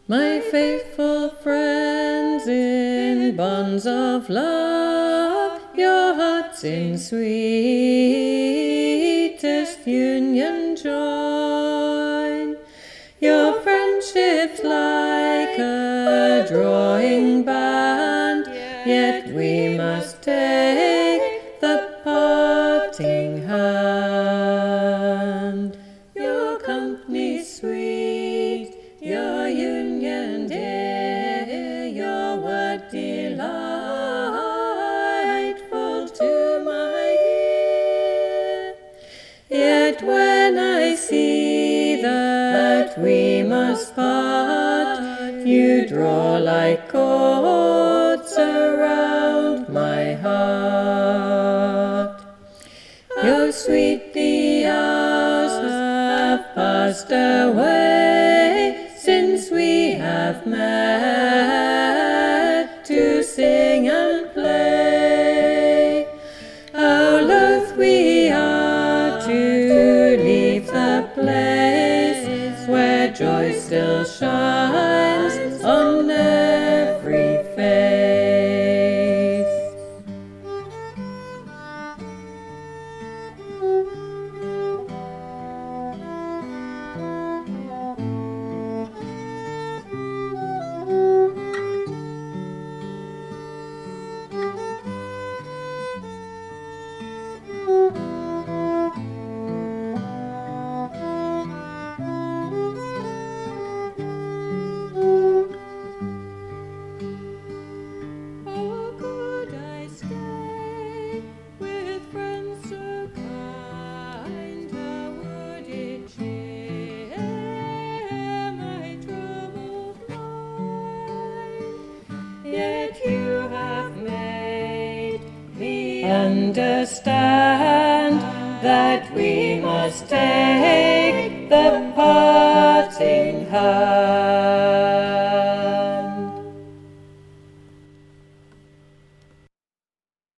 My faithful friends in bonds of love, your hearts in sweetest union join. Your friendship's like a drawing band, yet we must take the parting hand. Your company's sweet, your union dear, your word delightful to my ear. Yet when I see that we must part, you draw like cords around my heart. How sweet the hours have passed away since we have met to sing and play. How loath we are to leave the place where joy still shines on every face. Oh, could I stay with friends so kind? How would it cheer my troubled mind? Yet you have made me understand that we must take the parting hand.